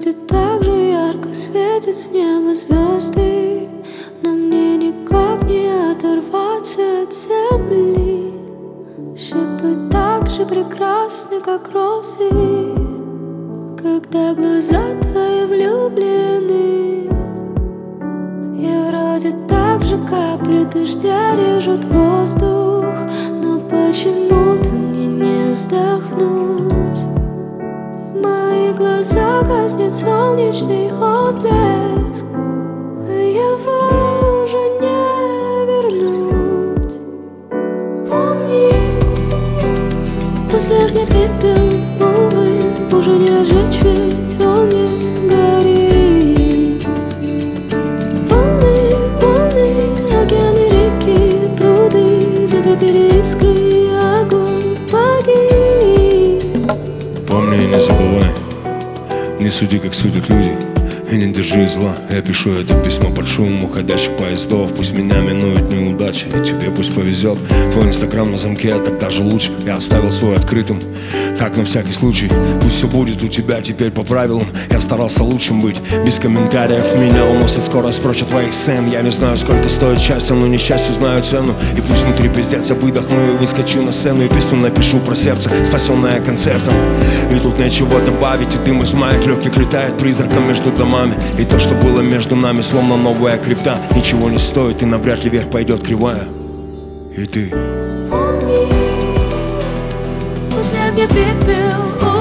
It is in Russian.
вроде так же ярко светит с неба звезды, но мне никак не оторваться от земли. Шипы так же прекрасны, как розы, когда глаза твои влюблены. И вроде так же капли дождя режут воздух, но почему-то мне не вздохнуть. В моих глазах гаснет солнечный отблеск, его уже не вернуть. Помни, последний пепел, увы, уже не разжечь, ведь он не горит. Волны, волны, океаны, реки, пруды затопили искры, и огонь погиб. Помни и не забывай, не суди, как судят люди, и не держи зла. Я пишу это письмо под шум уходящих поездов. Пусть меня минует неудачи, и тебе пусть повезет. Твой инстаграм на замке, так даже лучше. Я оставил свой открытым, так на всякий случай. Пусть все будет у тебя теперь по правилам. Я старался лучшим быть, без комментариев. Меня уносит скорость прочь от твоих сцен. Я не знаю, сколько стоит счастье, но несчастью знаю цену. И пусть внутри пиздец, я выдохну и выскочу на сцену, и песню напишу про сердце, спасенное концертом. И тут нечего добавить, и дым из маек легких летает призраком между домами. И то, что было между нами, словно новая крипта, ничего не стоит, и навряд ли вверх пойдет кривая. И ты Помни, последний пепел,